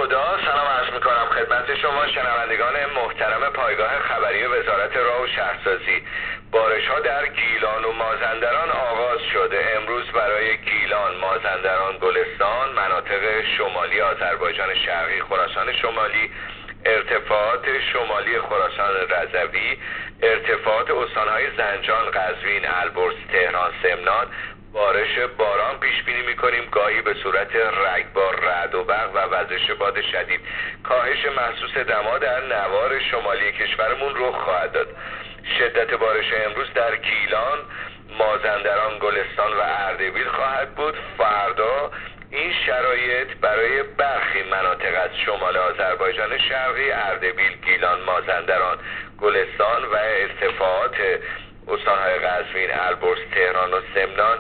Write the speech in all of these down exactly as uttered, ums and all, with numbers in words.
خدا. سلام عرض میکنم خدمت شما شنوندگان محترم پایگاه خبری وزارت راه و شهرسازی. بارش ها در گیلان و مازندران آغاز شده. امروز برای گیلان، مازندران، گلستان، مناطق شمالی آذربایجان شرقی، خراسان شمالی، ارتفاعات شمالی خراسان رضوی، ارتفاعات استانهای زنجان، قزوین، البرز، تهران، سمنان بارش باران پیش بینی می‌کنیم، گاهی به صورت رگبار، رعد و برق و وزش باد شدید. کاهش محسوس دما در نوار شمالی کشورمون رخ خواهد داد. شدت بارش امروز در گیلان، مازندران، گلستان و اردبیل خواهد بود. فردا این شرایط برای برخی مناطق از شمال آذربایجان شرقی، اردبیل، گیلان، مازندران، گلستان و ارتفاعات استانهای قزوین، البرز، تهران و سمنان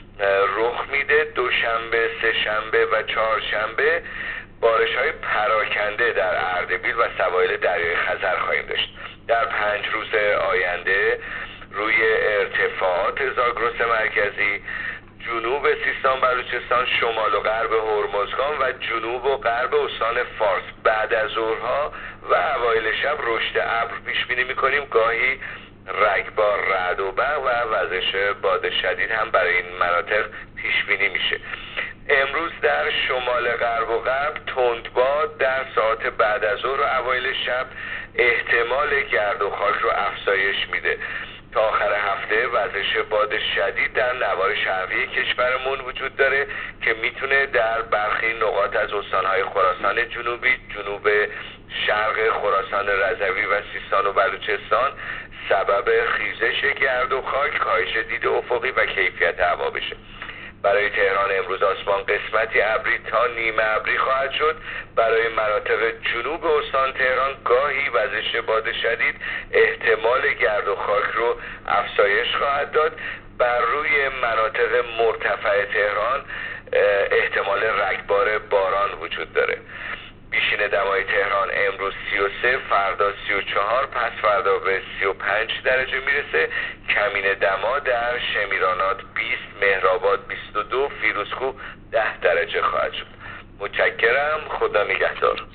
رخ میده. دوشنبه، سه شنبه و چهارشنبه بارش های پراکنده در اردبیل و سواحل دریای خزر خواهیم داشت. در پنج روز آینده روی ارتفاعات زاگرس مرکزی، جنوب سیستان بلوچستان، شمال و غرب هرمزگان و جنوب و غرب استان فارس بعد از ظهرها و اوایل شب رشد ابر پیش بینی می‌کنیم، گاهی رگبار، رعد و برق و وزش باد شدید هم برای این مناطق پیش بینی میشه. امروز در شمال غرب و غرب تندباد در ساعات بعد از ظهر و اوایل شب احتمال گرد و خاک رو افزایش میده. تا آخر هفته وزش باد شدید در نوار شرقی کشورمون وجود داره که میتونه در برخی نقاط از استانهای خراسان جنوبی، جنوب شرق خراسان رضوی و سیستان و بلوچستان سبب خیزش گرد و خاک، کاهش دید افقی و کیفیت هوا بشه. برای تهران امروز آسمان قسمتی ابری تا نیمه ابری خواهد شد. برای مناطق جنوب استان تهران گاهی وزش باد شدید احتمال گرد و خاک رو افزایش خواهد داد. بر روی مناطق مرتفع تهران احتمال رگبار باران وجود داره. بیشین دمای تهران امروز سی و سه، فردا سی و چهار، پس فردا به سی و پنج درجه میرسه. کمین دما در شمیرانات بیست، مهرآباد بیست و دو، فیروزکوه ده درجه خواهد شد. متشکرم. خدا نگهدار.